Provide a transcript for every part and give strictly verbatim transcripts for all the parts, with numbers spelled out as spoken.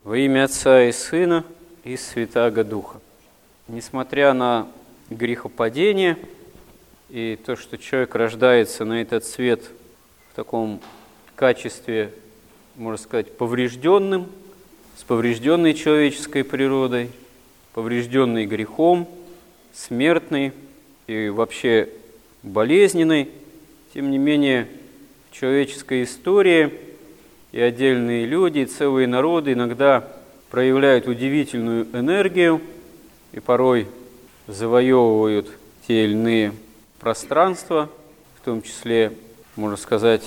Во имя Отца и Сына и Святаго Духа. Несмотря на грехопадение и то, что человек рождается на этот свет в таком качестве, можно сказать, поврежденным, с поврежденной человеческой природой, поврежденный грехом, смертный и вообще болезненный, тем не менее в человеческой истории и отдельные люди, и целые народы иногда проявляют удивительную энергию и порой завоевывают те или иные пространства, в том числе, можно сказать,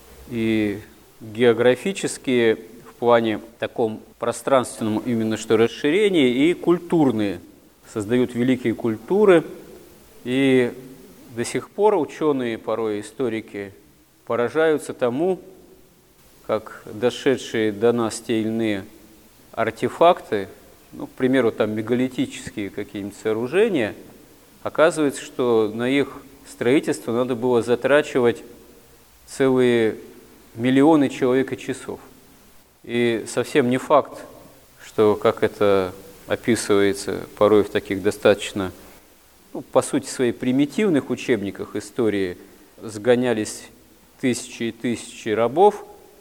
и географические в плане таком пространственном именно что расширении, и культурные. Создают великие культуры, и до сих пор ученые, порой историки, поражаются тому, как дошедшие до нас те или иные артефакты, ну, к примеру, там мегалитические какие-нибудь сооружения, оказывается, что на их строительство надо было затрачивать целые миллионы человека-часов. И совсем не факт, что, как это описывается порой в таких достаточно, ну, по сути своей, примитивных учебниках истории, сгонялись тысячи и тысячи рабов,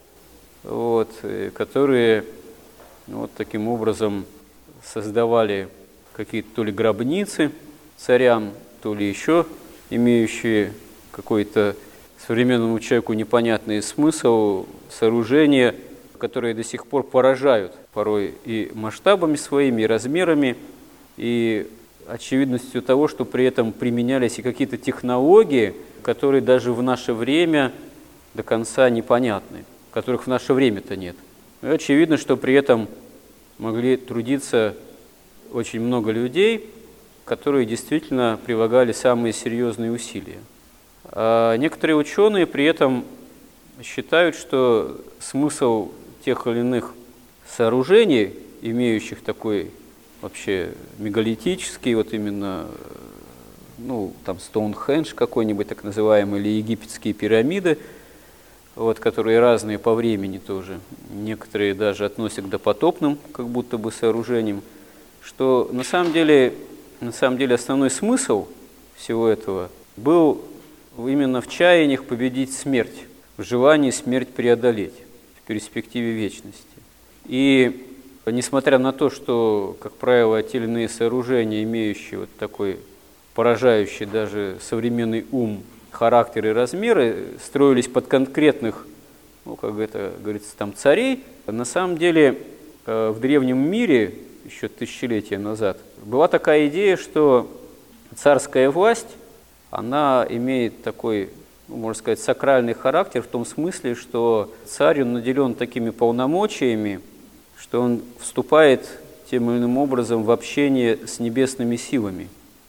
вот, которые ну, вот таким образом создавали какие-то то ли гробницы царям, то ли еще имеющие какой-то современному человеку непонятный смысл сооружения, которые до сих пор поражают порой и масштабами своими, и размерами, и очевидностью того, что при этом применялись и какие-то технологии, которые даже в наше время до конца непонятны, которых в наше время-то нет. И очевидно, что при этом могли трудиться очень много людей, которые действительно прилагали самые серьезные усилия. А некоторые ученые при этом считают, что смысл тех или иных сооружений, имеющих такой вообще мегалитический, вот именно, ну, там Стоунхендж какой-нибудь так называемый, или египетские пирамиды, вот, которые разные по времени тоже, некоторые даже относят к допотопным, как будто бы, сооружениям, что на самом деле, на самом деле основной смысл всего этого был именно в чаяниях победить смерть, в желании смерть преодолеть в перспективе вечности. И несмотря на то, что, как правило, те или иные сооружения, имеющие вот такой поражающий даже современный ум, характер и размеры, строились под конкретных, ну, как это говорится, там царей, на самом деле в древнем мире, еще тысячелетия назад, была такая идея, что царская власть, она имеет такой, ну, можно сказать, сакральный характер в том смысле, что царь, он наделен такими полномочиями, что он вступает тем или иным образом в общение с небесными силами.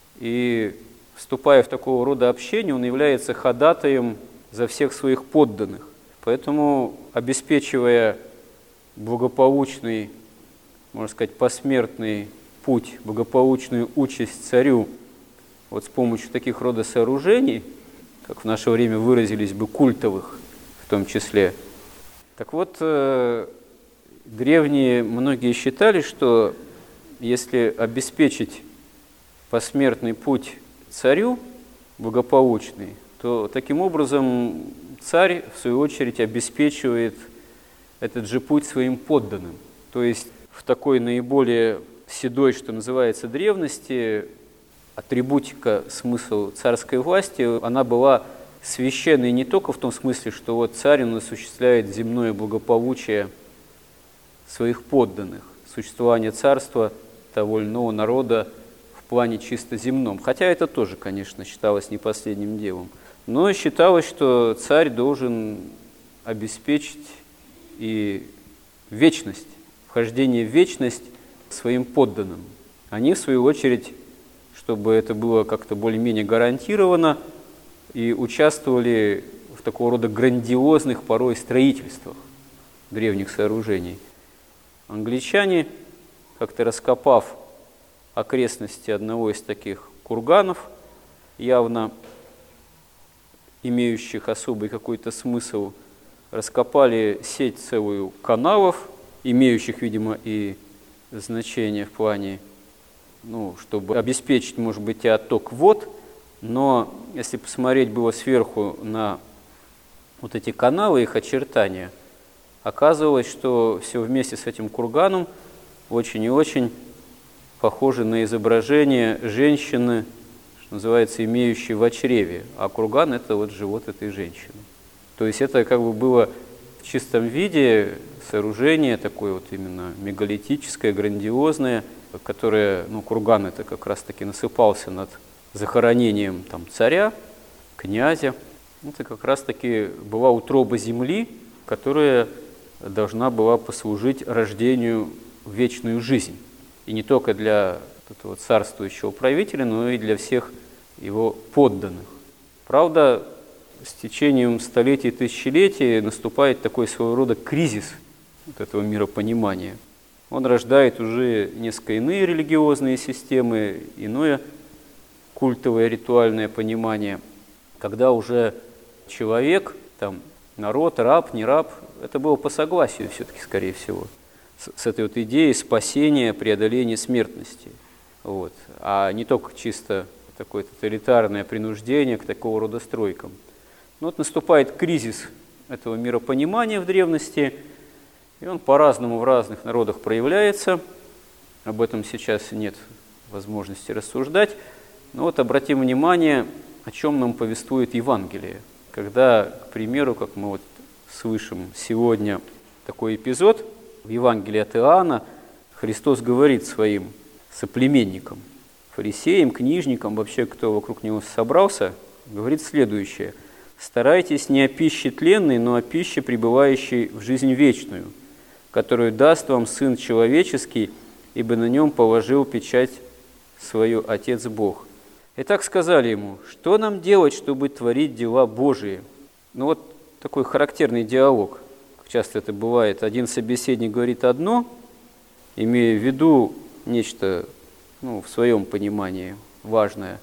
И вступая в такого рода общение, он является ходатаем за всех своих подданных. Поэтому, обеспечивая благополучный, можно сказать, посмертный путь, благополучную участь царю вот с помощью таких рода сооружений, как в наше время выразились бы, культовых в том числе. Так вот, древние многие считали, что если обеспечить посмертный путь царю благополучный, то таким образом царь, в свою очередь, обеспечивает этот же путь своим подданным. То есть в такой наиболее седой, что называется, древности, атрибутика, смысл царской власти, она была священной не только в том смысле, что вот царь он осуществляет земное благополучие своих подданных, существование царства того или иного народа в плане чисто земном. Хотя это тоже, конечно, считалось не последним делом. Но считалось, что царь должен обеспечить и вечность, вхождение в вечность своим подданным. Они, в свою очередь, чтобы это было как-то более-менее гарантировано, и участвовали в такого рода грандиозных порой строительствах древних сооружений. Англичане, как-то раскопав окрестности одного из таких курганов, явно имеющих особый какой-то смысл, раскопали сеть целую каналов имеющих, видимо, и значение в плане, ну, чтобы обеспечить, может быть, и отток вод, но если посмотреть было сверху на вот эти каналы, их очертания, оказывалось, что все вместе с этим курганом очень и очень похоже на изображение женщины, что называется, имеющей в чреве, а курган – это вот живот этой женщины. То есть это как бы было в чистом виде сооружение такое вот именно мегалитическое, грандиозное, которое, ну, курган это как раз-таки насыпался над захоронением там царя, князя. Это как раз-таки была утроба земли, которая должна была послужить рождению в вечную жизнь. И не только для этого царствующего правителя, но и для всех его подданных. Правда, с течением столетий и тысячелетий наступает такой своего рода кризис вот этого миропонимания. Он рождает уже несколько иные религиозные системы, иное культовое ритуальное понимание, когда уже человек, там, народ, раб, не раб, это было по согласию все-таки, скорее всего, с, с этой вот идеей спасения, преодоления смертности. Вот. А не только чисто такое тоталитарное принуждение к такого рода стройкам. Но вот наступает кризис этого миропонимания в древности, и он по-разному в разных народах проявляется. Об этом сейчас нет возможности рассуждать. Но вот обратим внимание, о чем нам повествует Евангелие. Когда, к примеру, как мы вот слышим сегодня такой эпизод, в Евангелии от Иоанна Христос говорит своим соплеменникам, фарисеям, книжникам, вообще кто вокруг него собрался, говорит следующее: «Старайтесь не о пище тленной, но о пище, пребывающей в жизнь вечную, которую даст вам Сын Человеческий, ибо на нем положил печать свою Отец Бог». И так сказали ему: что нам делать, чтобы творить дела Божии? Ну вот такой характерный диалог. Как часто это бывает. Один собеседник говорит одно, имея в виду нечто, ну, в своем понимании важное,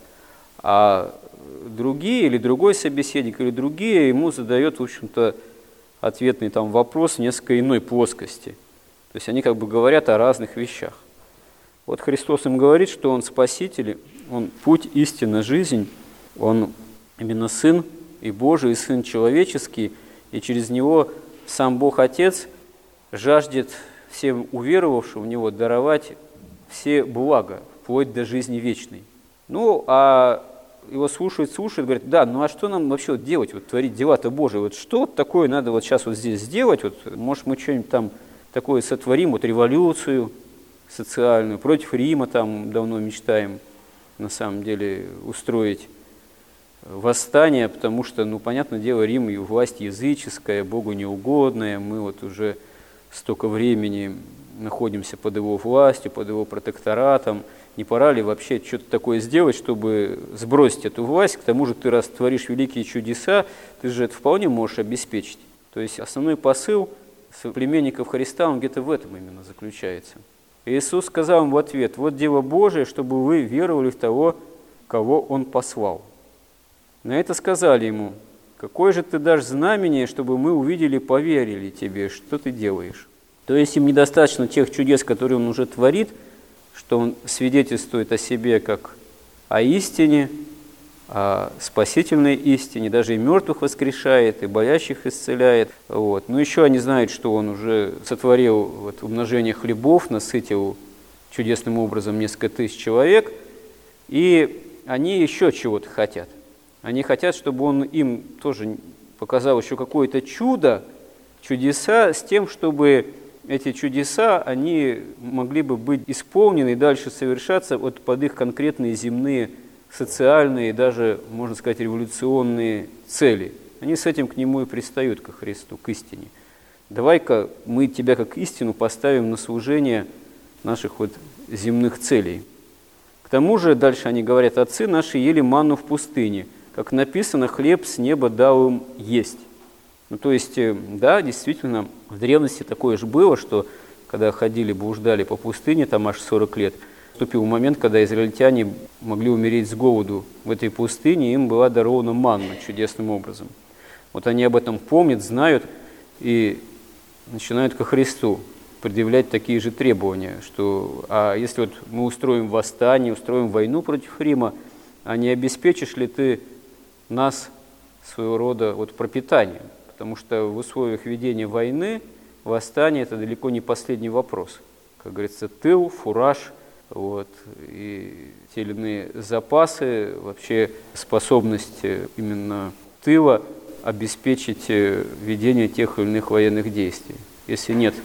а другие или другой собеседник или другие ему задает, в общем-то, ответный там вопрос в несколько иной плоскости. То есть они как бы говорят о разных вещах. Вот Христос им говорит, что Он Спаситель, Он путь, истина, жизнь, Он именно Сын и Божий, и Сын человеческий, и через Него сам Бог Отец жаждет всем уверовавшим в Него даровать все блага, вплоть до жизни вечной. Ну, а его слушают, слушают, говорят: да, ну а что нам вообще делать, вот творить дела-то Божии, вот что такое надо вот сейчас вот здесь сделать, вот, может, мы что-нибудь там такое сотворим, вот революцию социальную, против Рима там давно мечтаем, на самом деле, устроить восстание, потому что, ну, понятное дело, Рим и власть языческая, Богу неугодная, мы вот уже столько времени находимся под его властью, под его протекторатом, не пора ли вообще что-то такое сделать, чтобы сбросить эту власть? К тому же ты, раз творишь великие чудеса, ты же это вполне можешь обеспечить. То есть основной посыл соплеменников Христа, он где-то в этом именно заключается. И Иисус сказал им в ответ: вот дело Божие, чтобы вы веровали в того, кого Он послал. На это сказали ему: какое же ты дашь знамение, чтобы мы увидели, поверили тебе, что ты делаешь? То есть им недостаточно тех чудес, которые Он уже творит, что Он свидетельствует о себе как о истине, о спасительной истине, даже и мертвых воскрешает, и болящих исцеляет. Вот. Но еще они знают, что Он уже сотворил вот, умножение хлебов, насытил чудесным образом несколько тысяч человек, и они еще чего-то хотят. Они хотят, чтобы Он им тоже показал еще какое-то чудо, чудеса, с тем, чтобы эти чудеса, они могли бы быть исполнены и дальше совершаться вот под их конкретные земные, социальные, даже, можно сказать, революционные цели. Они с этим к Нему и пристают, ко Христу, к истине. Давай-ка мы Тебя как истину поставим на служение наших вот земных целей. К тому же, дальше они говорят: отцы наши ели манну в пустыне, как написано, хлеб с неба дал им есть. Ну, то есть, да, действительно, в древности такое же было, что когда ходили, блуждали по пустыне, там аж сорок лет, наступил момент, когда израильтяне могли умереть с голоду в этой пустыне, и им была дарована манна чудесным образом. Вот они об этом помнят, знают и начинают ко Христу предъявлять такие же требования, что а если вот мы устроим восстание, устроим войну против Рима, а не обеспечишь ли ты нас своего рода вот пропитанием? Потому что в условиях ведения войны восстание – это далеко не последний вопрос. Как говорится, тыл, фураж, вот, и те или иные запасы, вообще способность именно тыла обеспечить ведение тех или иных военных действий. Если нет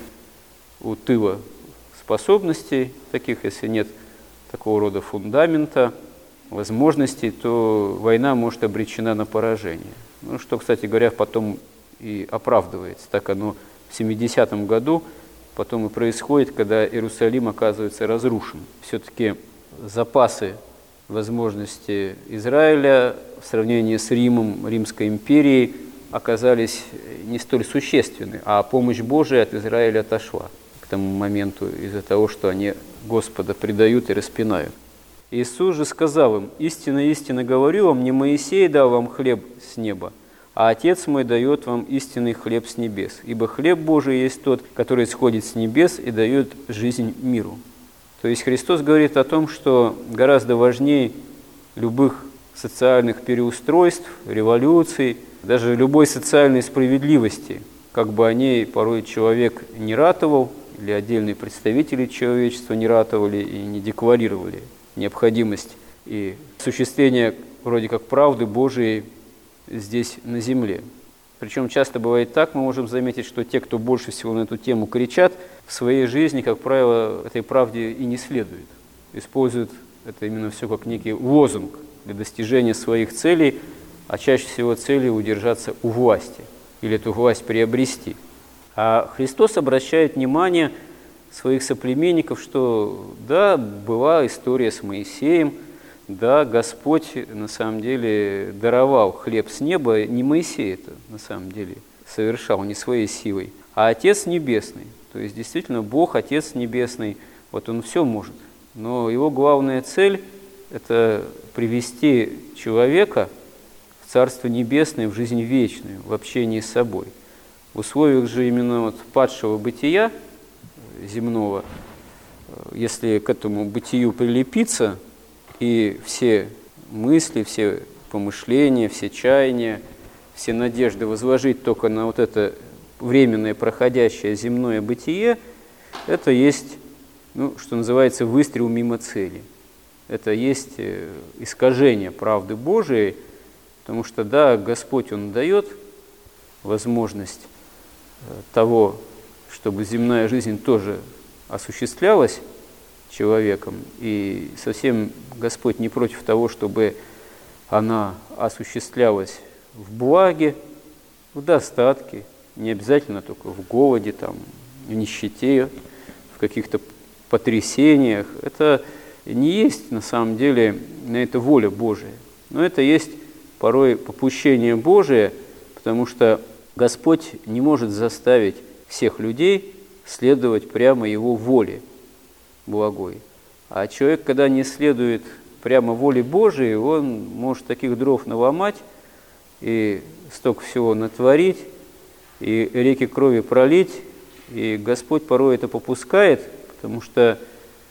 у тыла способностей таких, если нет такого рода фундамента, возможностей, то война может обречена на поражение. Ну, что, кстати говоря, потом и оправдывается. Так оно в семидесятом году потом и происходит, когда Иерусалим оказывается разрушен. Все-таки запасы возможности Израиля в сравнении с Римом, Римской империей оказались не столь существенны, а помощь Божия от Израиля отошла к тому моменту из-за того, что они Господа предают и распинают. Иисус же сказал им: «Истинно, истинно говорю вам, не Моисей дал вам хлеб с неба, а Отец мой дает вам истинный хлеб с небес. Ибо хлеб Божий есть тот, который сходит с небес и дает жизнь миру». То есть Христос говорит о том, что гораздо важнее любых социальных переустройств, революций, даже любой социальной справедливости, как бы о ней порой человек не ратовал, или отдельные представители человечества не ратовали и не декларировали необходимость и осуществление вроде как правды Божией здесь на земле. Причем часто бывает так, мы можем заметить, что те, кто больше всего на эту тему кричат, в своей жизни, как правило, этой правде и не следует. Используют это именно все как некий лозунг для достижения своих целей, а чаще всего целью удержаться у власти или эту власть приобрести. А Христос обращает внимание своих соплеменников, что да, была история с Моисеем, да, Господь на самом деле даровал хлеб с неба, не Моисей это на самом деле совершал, не своей силой, а Отец Небесный. То есть действительно Бог, Отец Небесный, вот Он все может. Но Его главная цель – это привести человека в Царство Небесное, в жизнь вечную, в общении с собой. В условиях же именно вот падшего бытия земного, если к этому бытию прилепиться, и все мысли, все помышления, все чаяния, все надежды возложить только на вот это временное проходящее земное бытие, это есть, ну, что называется, выстрел мимо цели. Это есть искажение правды Божией, потому что, да, Господь, Он дает возможность того, чтобы земная жизнь тоже осуществлялась человеком, и совсем Господь не против того, чтобы она осуществлялась в благе, в достатке, не обязательно только в голоде, там, в нищете, в каких-то потрясениях. Это не есть на самом деле на это воля Божия, но это есть порой попущение Божие, потому что Господь не может заставить всех людей следовать прямо Его воле благой. А человек, когда не следует прямо воле Божией, он может таких дров наломать и столько всего натворить, и реки крови пролить, и Господь порой это попускает, потому что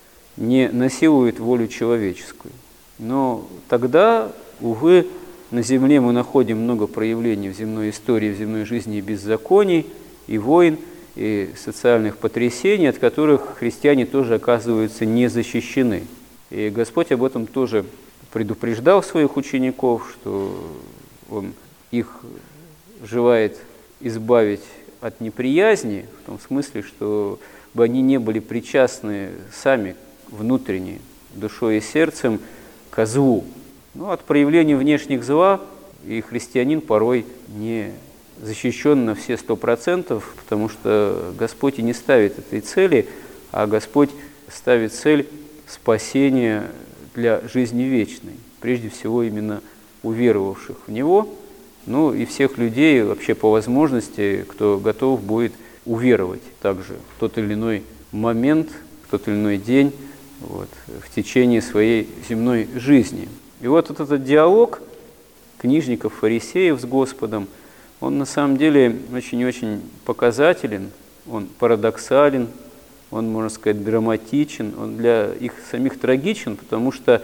не насилует волю человеческую. Но тогда, увы, на земле мы находим много проявлений в земной истории, в земной жизни и беззаконий, и войн, и социальных потрясений, от которых христиане тоже оказываются не защищены. И Господь об этом тоже предупреждал своих учеников, что Он их желает избавить от неприязни, в том смысле, что бы они не были причастны сами внутренне, душой и сердцем ко злу. Но от проявления внешних зла и христианин порой не защищен на все сто процентов, потому что Господь и не ставит этой цели, а Господь ставит цель спасения для жизни вечной, прежде всего именно уверовавших в Него, ну и всех людей вообще по возможности, кто готов будет уверовать также в тот или иной момент, в тот или иной день, вот, в течение своей земной жизни. И вот этот диалог книжников, фарисеев с Господом, он на самом деле очень-очень показателен, он парадоксален, он, можно сказать, драматичен, он для их самих трагичен, потому что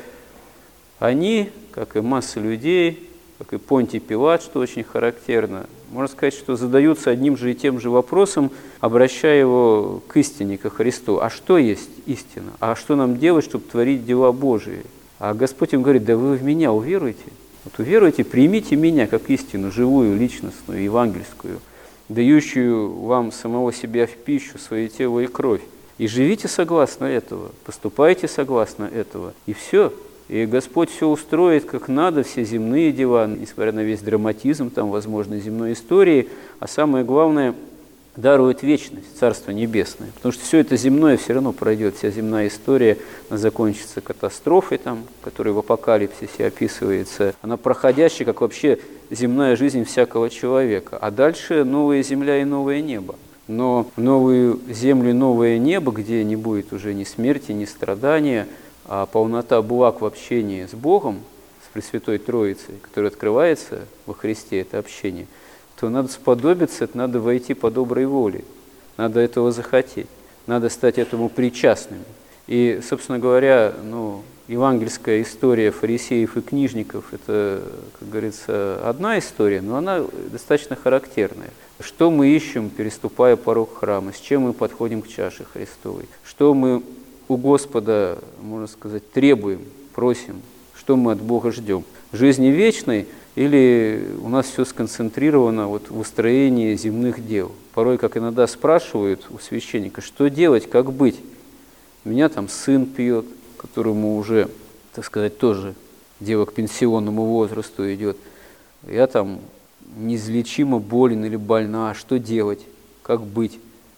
они, как и масса людей, как и Понтий Пилат, что очень характерно, можно сказать, что задаются одним же и тем же вопросом, обращая его к истине, ко Христу. А что есть истина? А что нам делать, чтобы творить дела Божии? А Господь им говорит: да вы в меня уверуете. Вот уверуйте, примите меня как истину, живую, личностную, евангельскую, дающую вам самого себя в пищу, свое тело и кровь. И живите согласно этого, поступайте согласно этого, и все. И Господь все устроит как надо, все земные дела, несмотря на весь драматизм, там, возможно, земной истории, а самое главное, дарует вечность, Царство Небесное. Потому что все это земное все равно пройдет, вся земная история, она закончится катастрофой, там, которая в Апокалипсисе описывается. Она проходящая, как вообще земная жизнь всякого человека. А дальше новая земля и новое небо. Но новую землю и новое небо, где не будет уже ни смерти, ни страдания, а полнота благ в общении с Богом, с Пресвятой Троицей, которая открывается во Христе, это общение, то надо сподобиться, это надо войти по доброй воле, надо этого захотеть, надо стать этому причастными. И, собственно говоря, ну, евангельская история фарисеев и книжников – это, как говорится, одна история, но она достаточно характерная. Что мы ищем, переступая порог храма, с чем мы подходим к чаше Христовой, что мы у Господа, можно сказать, требуем, просим, что мы от Бога ждем. Жизни вечной или у нас все сконцентрировано вот в устроении земных дел. Порой, как иногда спрашивают у священника, что делать, как быть. У меня там сын пьет, которому уже, так сказать, тоже дело к пенсионному возрасту идет. Я там неизлечимо болен или больна, а что делать, как быть?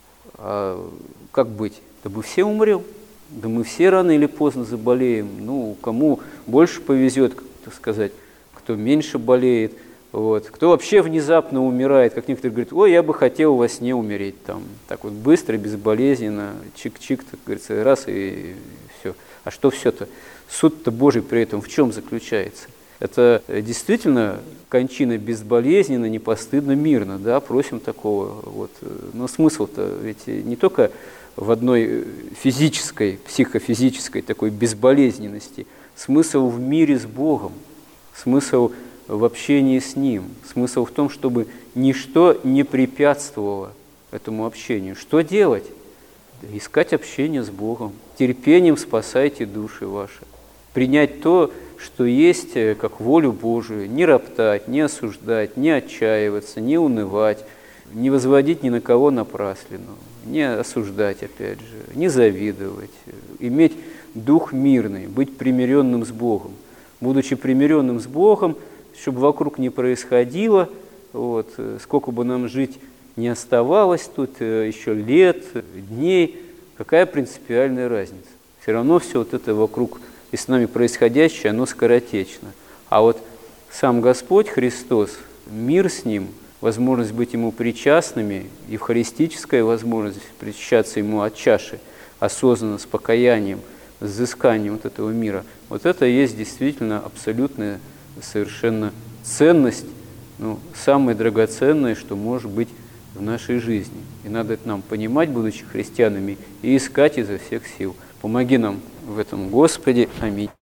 А как быть? Да мы все умрем. Да мы все рано или поздно заболеем. Ну, кому больше повезет, так сказать, кто меньше болеет. Вот. Кто вообще внезапно умирает, как некоторые говорят: ой, я бы хотел во сне умереть. Там, так вот быстро, безболезненно, чик-чик, так говорится, раз и все. А что все-то? Суд-то Божий при этом в чем заключается? Это действительно кончина безболезненно, не постыдно, мирно, да, просим такого. Вот. Но смысл-то ведь не только в одной физической, психофизической такой безболезненности, смысл в мире с Богом, смысл в общении с Ним, смысл в том, чтобы ничто не препятствовало этому общению. Что делать? Искать общение с Богом, терпением спасайте души ваши, принять то, что есть как волю Божию, не роптать, не осуждать, не отчаиваться, не унывать, не возводить ни на кого напраслину, не осуждать, опять же, не завидовать, иметь дух мирный, быть примиренным с Богом. Будучи примиренным с Богом, чтобы вокруг не происходило, вот, сколько бы нам жить не оставалось тут, еще лет, дней, какая принципиальная разница? Все равно все вот это вокруг и с нами происходящее, оно скоротечно. А вот сам Господь Христос, мир с Ним, возможность быть Ему причастными, евхаристическая возможность причащаться Ему от чаши, осознанно, с покаянием, с взысканием вот этого мира, вот это и есть действительно абсолютная совершенно ценность, ну, самое драгоценное, что может быть в нашей жизни. И надо это нам понимать, будучи христианами, и искать изо всех сил. Помоги нам в этом, Господи. Аминь.